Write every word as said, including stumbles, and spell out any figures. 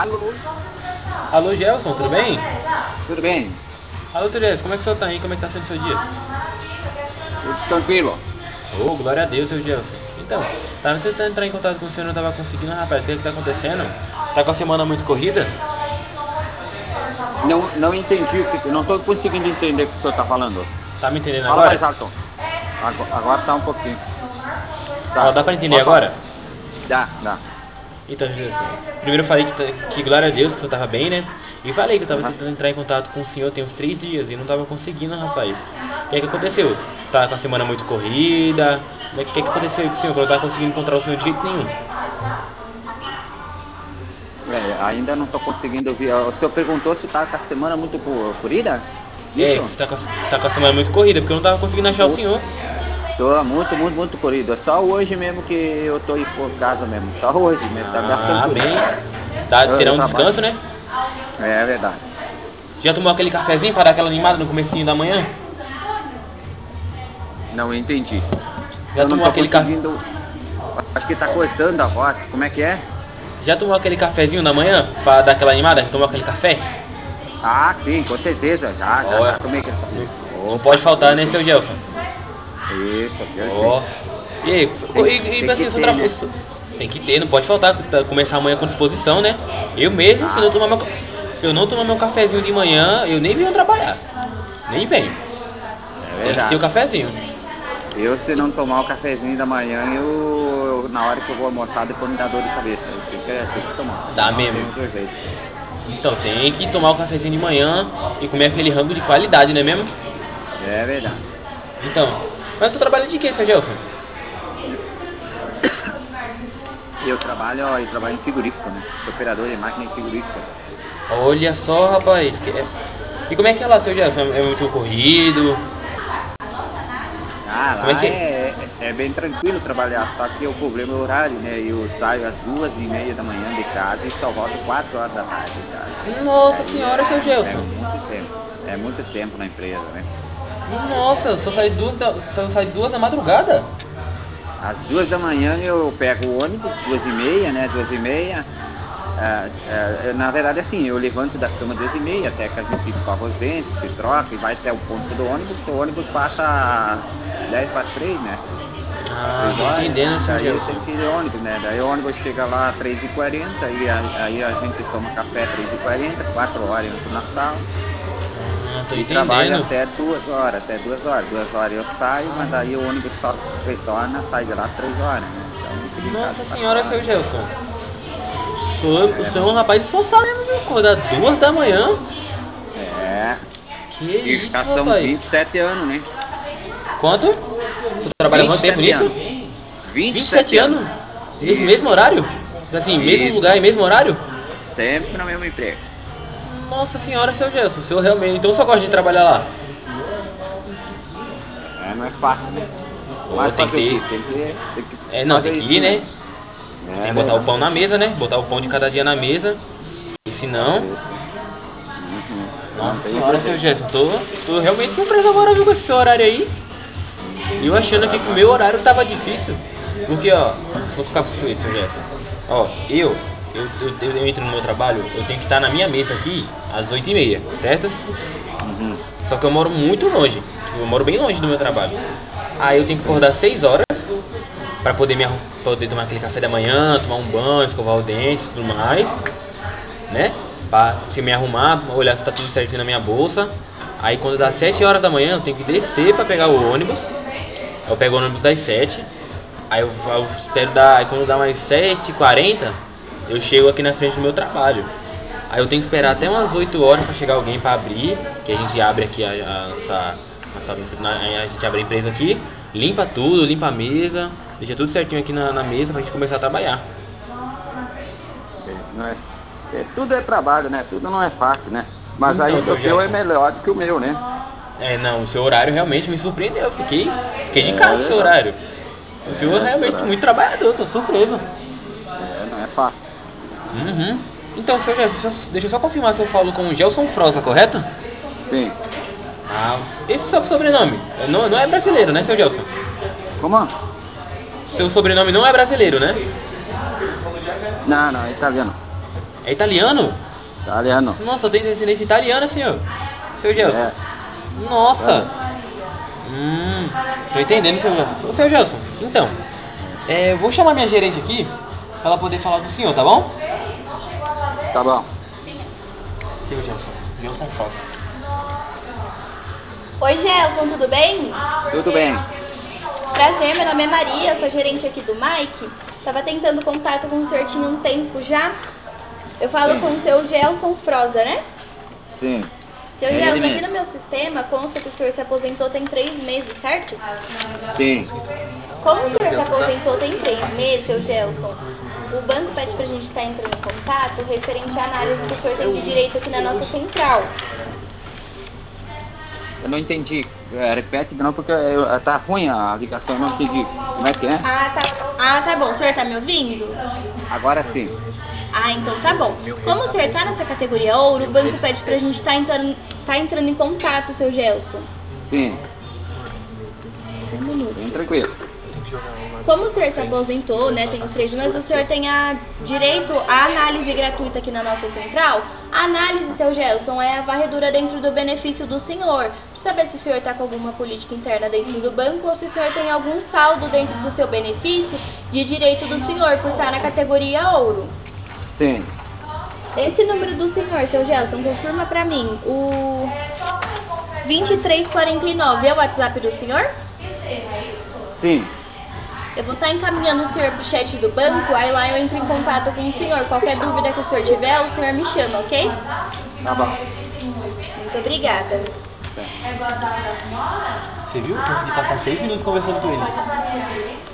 Alô? Alô, Gelson, tudo bem? Tudo bem? Alô, Tereza, como é que o senhor tá aí? Como é que tá sendo o seu dia? Tudo tranquilo? Ô, glória a Deus, seu Gelson. Então, tava tentando entrar em contato com o senhor, não tava conseguindo, rapaz. O que é que tá acontecendo? Tá com a semana muito corrida? Não, não entendi, o que- não estou conseguindo entender o que o senhor está falando. Tá me entendendo Fala mais agora? alto. Agora, agora tá um pouquinho. Ó, Tá. dá pra entender Pode falar. agora? Dá, dá. Então, Gelson, primeiro eu falei que, tá- que glória a Deus que o senhor tava bem, né? E falei que eu tava Aham. tentando entrar em contato com o senhor tem uns três dias e não tava conseguindo, rapaz. O que é que aconteceu? Tá com a semana muito corrida? O que é que aconteceu aí com o senhor? Que eu não tava conseguindo encontrar o senhor de jeito nenhum. É, ainda não estou conseguindo ouvir. O senhor perguntou se está com a semana muito co- corrida? É, Isso? que você tá com, a, tá com a semana muito corrida, porque eu não tava conseguindo achar o senhor. Tô muito, muito, muito corrido. É só hoje mesmo que eu tô aí por casa mesmo. Só hoje mesmo, tá, tá Ah, tranquilo. bem. Tá, Eu, tirar eu um trabalho. descanso, né? É verdade. Já tomou aquele cafezinho para dar aquela animada no comecinho da manhã? Não entendi. Já Eu não tomou tô aquele ca... conseguindo. Acho que tá cortando a voz. Como é que é? Já tomou aquele cafezinho da manhã para dar aquela animada? Já tomou aquele café? Ah, sim, com certeza. Já, já, Ó, já tomei aquele café. não Opa, pode faltar, né, isso, seu Gelson? isso, perfeito. Ó. E aí, Tem, e, e tem assim, que o seu ter, tra... né? tem que ter, não pode faltar, pra começar amanhã com disposição, né? Eu mesmo, se Ah, não tomar meu, se eu não tomar meu cafezinho de manhã, eu nem venho trabalhar. Nem venho. é Tem que ter o verdade. cafezinho. Eu, se não tomar o cafezinho da manhã, eu, eu- na hora que eu vou almoçar, depois me dá dor de cabeça. Eu tenho que, tenho que tomar. Dá Não mesmo. tem outro jeito. Então tem que tomar o cafezinho de manhã e comer aquele rango de qualidade, não é mesmo? É verdade. Então, mas tu trabalha de quê, seu Gelson? Eu trabalho, ó, eu trabalho em frigorífico, né? Sou operador de máquina em frigorífica. Olha só, rapaz. que é- E como é que é lá, seu Gelson? É muito corrido? Ah, Como é lá que é, é, é bem tranquilo trabalhar, só que o problema é o horário, né? Eu saio às duas e meia da manhã de casa e só volto quatro horas da tarde de casa. Nossa Aí senhora, seu é, é Gelson. muito tempo. É muito tempo na empresa, né? Nossa, só sai duas da, só sai duas da madrugada? Às duas da manhã eu pego o ônibus, duas e meia, né? Duas e meia. Ah, ah, na verdade, assim, eu levanto da cama duas e meia, até que a gente escova os dentes, se troca e vai até o ponto do ônibus. O ônibus passa dez para três, né? Ah, Três tô horas, entendendo, seu daí Gelson. tem que ir de ônibus, né? Daí o ônibus chega lá às três e quarenta, e a- aí a gente toma café três e quarenta, quatro horas eu entro na sala Ah, tô e trabalho entendendo. até duas horas, até duas horas. Duas horas eu saio, mas daí o ônibus só retorna, sai de lá três horas, né? Então eu fico em casa Nossa quatro senhora, horas. seu Gelson. O senhor, o senhor é um rapaz esforçado mesmo, viu? Acordar duas da manhã? É, Que e isso, já são rapaz? vinte e sete anos, né? Quanto? Você trabalha quanto tempo vinte e sete nisso? anos. vinte e vinte e sete sete anos? anos. Nesse Isso, mesmo horário? Assim, mesmo isso. lugar e mesmo horário? Sempre no mesmo emprego. Nossa senhora, seu Gelson, o senhor realmente. Então só gosta de trabalhar lá? É, não é fácil, né? Pô, Mas tem que fazer o ter. quê? Tem que, tem que É, não, tem fazer que isso, ir, né? né? Tem É que botar o verdade. pão na mesa, né? Botar o pão de cada dia na mesa. E se não. Isso. Uhum. Não Nossa tem senhora, outro seu jeito. Gerson, tô, tô realmente surpreso agora, viu, com esse seu horário aí. E eu achando aqui que o Aham. meu horário tava difícil. Porque, ó, vou ficar com você, seu Gerson. Ó, eu, eu, eu, eu entro no meu trabalho, eu tenho que estar na minha mesa aqui às oito e meia, certo? Uhum. Só que eu moro muito longe. Eu moro bem longe do meu trabalho. Aí eu tenho que acordar às seis horas pra poder, me, arrum- poder tomar aquele café da manhã, tomar um banho, escovar o dente e tudo mais, né? Pra se me arrumar, olhar se tá tudo certinho na minha bolsa. Aí quando dá sete horas da manhã, eu tenho que descer pra pegar o ônibus. Eu pego o ônibus das sete. Aí eu, eu espero dar. Aí quando dá mais sete e quarenta, eu chego aqui na frente do meu trabalho. Aí eu tenho que esperar até umas oito horas pra chegar alguém pra abrir. Que a gente abre aqui a, a nossa. nossa a gente abre a empresa aqui, limpa tudo, limpa a mesa, deixa tudo certinho aqui na, na mesa pra gente começar a trabalhar. É, não é, é, tudo é trabalho, né? Tudo não é fácil, né? Mas Então, ainda seu o teu é Gerson. melhor do que o meu, né? É, não, o seu horário realmente me surpreendeu. Eu Fiquei, fiquei de É cara com o seu verdade. horário. O senhor é É, realmente verdade. muito trabalhador, tô surpreso. É, não é fácil. Uhum. Então, seu Gerson, deixa eu- deixa eu só confirmar se eu falo com o Gelson Froza, correto? Sim. Ah, esse seu sobrenome não, não é brasileiro, né, seu Gelson? Como? Seu sobrenome não é brasileiro, né? Não, não, é italiano. É italiano? Italiano. Nossa, eu tenho descendência italiana, senhor. Seu Gelson. É. Nossa. Hum, tô entendendo, seu Gelson. Ô, seu Gelson, então, é, eu vou chamar minha gerente aqui pra ela poder falar com o senhor, tá bom? Tá bom. Seu Gelson, Gelson Fox. Oi, Gelson, tudo bem? Tudo bem. Prazer, meu nome é Maria, sou gerente aqui do Mike. Tava tentando contato com o senhor tinha um tempo já. Eu falo Sim. com o seu Gelson Froza, né? Sim. Seu É ele Gelson, aqui mesmo. no meu sistema consta que o senhor se aposentou tem três meses, certo? Sim. Como o senhor se aposentou tem três meses, seu Gelson, o banco pede pra gente estar entrando em contato referente à análise que o senhor tem de direito aqui na nossa central. Eu não entendi. É, repete de novo porque eu, tá ruim a ligação, eu não entendi. Como é que é? Ah, tá. Ah, tá bom. O senhor tá me ouvindo? Agora sim. Ah, então tá bom. Como o senhor tá nessa categoria ouro, o banco pede pra gente estar entrando, tá entrando em contato, seu Gelson. Sim. Um minuto. Bem tranquilo. Como o senhor se aposentou, né, tem os três meses, o senhor tem a direito à análise gratuita aqui na nossa central. A análise, seu Gelson, é a varredura dentro do benefício do senhor. Pra saber se o senhor está com alguma política interna dentro do banco ou se o senhor tem algum saldo dentro do seu benefício de direito do senhor por estar na categoria ouro. Sim. Esse número do senhor, seu Gelson, confirma pra mim. O vinte e três quarenta e nove é o WhatsApp do senhor? Sim. Eu vou estar encaminhando o senhor pro chat do banco, aí lá eu entro em contato com o senhor. Qualquer dúvida que o senhor tiver, o senhor me chama, ok? Tá bom. Muito obrigada. Você viu? Eu consegui passar seis minutos conversando com ele.